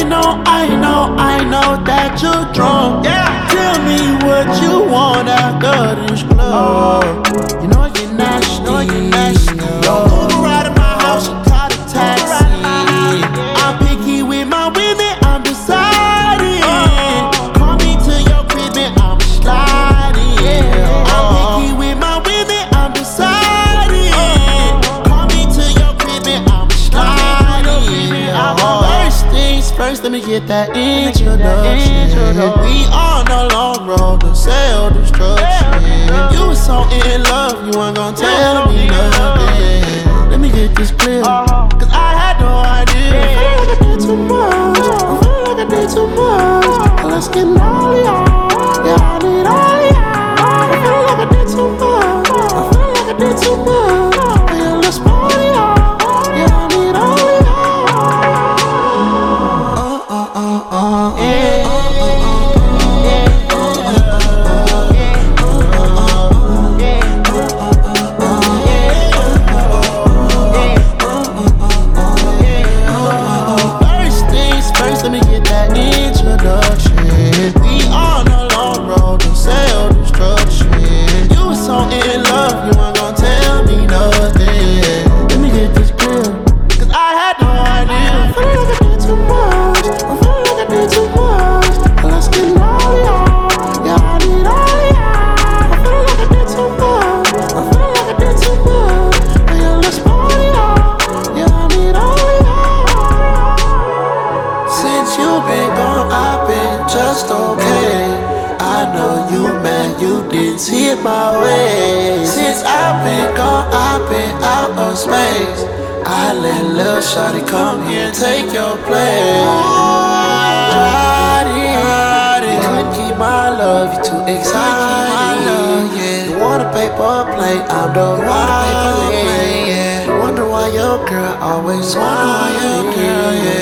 I know that you're drunk. Yeah. Tell me what you want after this club. You know you're nasty. Don't move around in my house, you call a taxi. I'm picky with my women, I'm deciding. Call me to your crib and I'm sliding. I'm picky with my women, I'm deciding. Call me to your crib and I'm sliding. First things first, let me get that introduction. We on a long road to self-destruction. You was so in love, you weren't gon' tell me nothing. Let me get this clear, cause I had no idea. I feel like I did too much, I feel like I did too much. Let's get all y'all, yeah, I need all y'all. I feel like I did too much, I feel like I did too much. Yeah, let's party y'all, yeah, I need all y'all. Let me get that introduction. We on a long road to self-destruction. You was so in love, you weren't gon' tell me nothing. Let me get this clear, cause I had no idea. I feel like I did too much, I feel like I did too much. Let's get all y'all, yeah, I need all y'all. I feel like I did too much, I feel like I did too much. Yeah, let's party y'all, yeah, I need all y'all. Since you been gone, I've been just okay. I know you mad, you didn't see it my way. Since I've been gone, I've been out of space. I let Lil' Shawty come here and take your place. Couldn't keep my love, you too excited. You want a paper plate, I'm the one. You wonder why your girl always smiling.